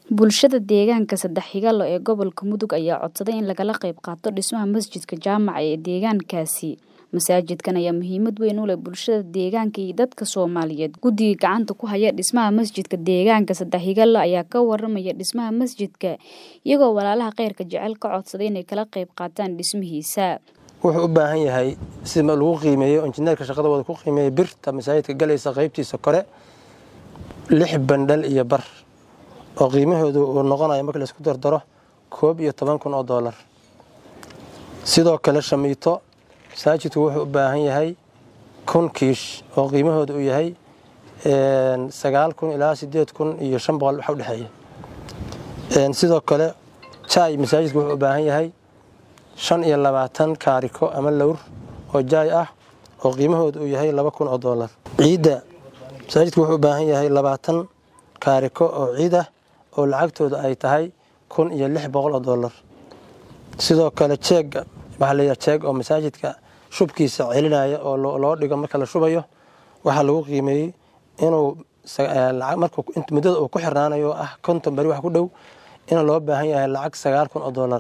Bulshada deegaanka Saddex-Xigaalo ee gobolka Mudug ayaa codsaday in lagala qayb qaato dhismaha masjidka jaamaca ee deegaankaasi. Masaajidkan ayaa muhiimad weyn u leh bulshada deegaanka iyo dadka Soomaaliyeed. Guddiga gacanta ku haya dhismaha masjidka deegaanka Saddex-Xigaalo ayaa ka warramaya dhismaha masjidka iyagoo walaalaha khayrka jecel ka codsaday inay kala qayb qaataan dhismihiisa. Wuxuu u baahan yahay si lagu qiimeeyo injineerka shaqada wada ku qiimeeyo birta masaajidka galaysa qaybtiisa kore 6 bandhal iyo bar oo qiimahoodu uu noqonayo marka la isku dardaro $11,000. sidoo kale shamiito masaajidku wuxuu u baahan yahay 1,000 kiish oo qiimahoodu uu yahay 9,000 ilaa 8,500 waxa u dhaxeeya. sidoo kale jaay masaajidku wuxuu u baahan yahay 25 kaariko ama lawr oo jaay ah oo qiimahoodu uu yahay $2,000. ciida masaajidku wuxuu u baahan yahay 20 kaariko oo ciid ah oo lacagtooda ay tahay $1,600. sidoo kale jeeg waxa la yiraahdaa jeeg oo masaajidka shubkiisa celinaya oo loo dhigo marka la shubayo waxa lagu qiimeeyay inuu marka muddada uu ku xirnaanayo ah 50 bari wax ku dhow in loo baahan yahay lacag $9,000.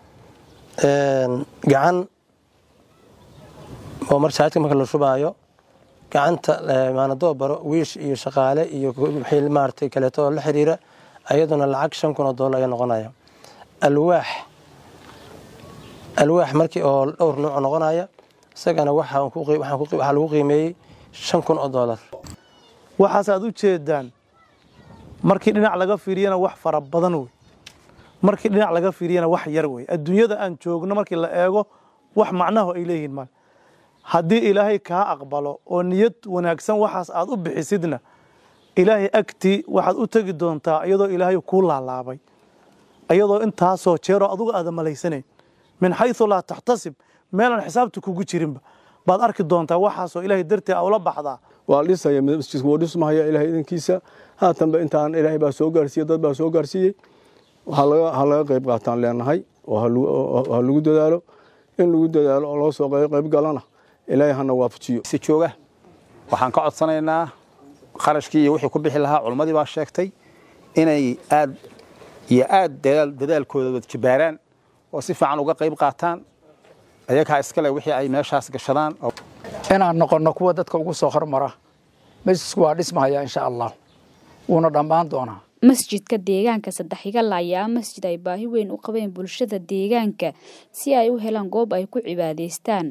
gacan oo masaajidka marka la shubayo gacanta maanado baro wiish iyo shaqaale iyo wixii maartay kale oo la xiriira ayaduna lacag $5,000 ay noqonaya. alwaax markii oo dhowr nooc noqonaya isagana waxa lagu qiimeeyay $5,000. waxaas aad u jeedaan markii dhinac laga fiiriyana wax fara badan way markii dhinac laga fiiriyana wax yar way adduunyada aan joogno markii la eego wax macnaha ay leeyihiin mal haddii ilaahay ka aqbalo oo niyad wanaagsan waxaas aad u bixisidna ilaahay agti waxaad u tagi doontaa iyadoo ilaahay ku laalaabay iyadoo intaasoo jeero adigu aad malaysanay min haythu la tahtasib meelan xisaabtu kugu jirinba baad arki doontaa waxaasoo ilaahay dartii awla baxdaa waa dhisaya masjidku waa dhismaaya ilaahay idinkiisa haatanba intaan ilaahay baa soo gaarsiiyay dad baa soo gaarsiiyay waxa laga qayb qaataan leenahay oo lagu dadaalo in lagu dadaalo oo loo soo qayb galana ilaahay hana waafajiyo si jooga waxaan ka codsanaynaa qarashkii iyo wixii ku bixi lahaa culmadii baa sheegtay inay aad dadaalkooda wada jibaaraan oo si fiican uga qayb qaataan ayaga iska leh wixii ay meeshaas gashadaan inaan noqono kuwa dadka ugu soo hormara masjidku waa dhismaya insha Allah wuuna dhamaan doonaa. Masjidka deegaanka Saddex-Xigaalo ayaa masjid ay baahi weyn u qabeen bulshada deegaanka si ay u helaan goob ay ku cibaadaystaan.